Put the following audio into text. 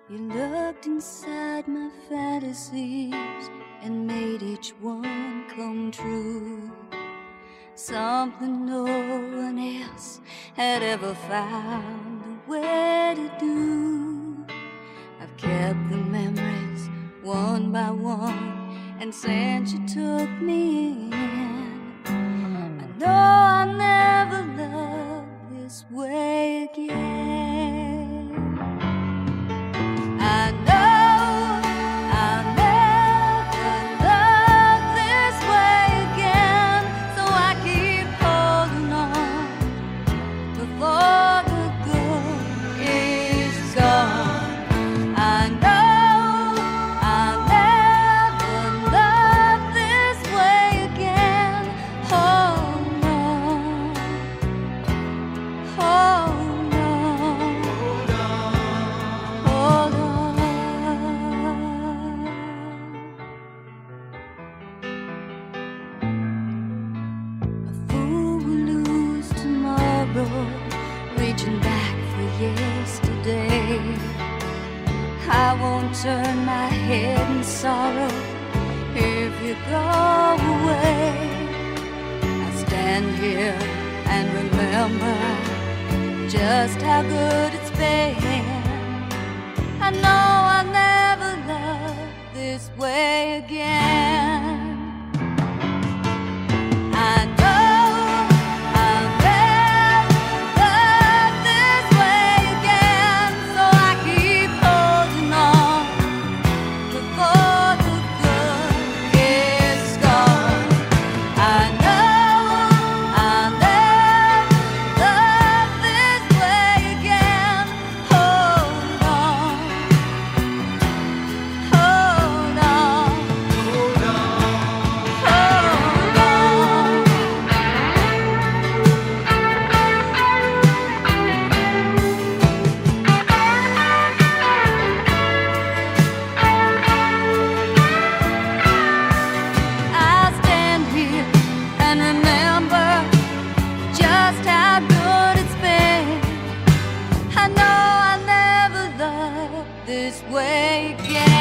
You looked inside my fantasies and made each one come true. Something no one else had ever found a way to do. I've kept the memories one by one, and since you took me in, I know I'll never love this way again. I know I'll never love this way again, so I keep holding on before the good is gone. I know I'll never love this way again. Hold on, hold on, hold on. A fool will lose tomorrow, reaching back for yesterday. I won't turn my head in sorrow if you go away. I stand here and remember just how good it's been. I know I'll never love this way again. I know I'll never love this way again, so I keep holding on before the good is gone. I know I'll never love this way again. Hold on, hold on, hold on. I'll stand here and remember just how good it's been. I know I'll never love this way again.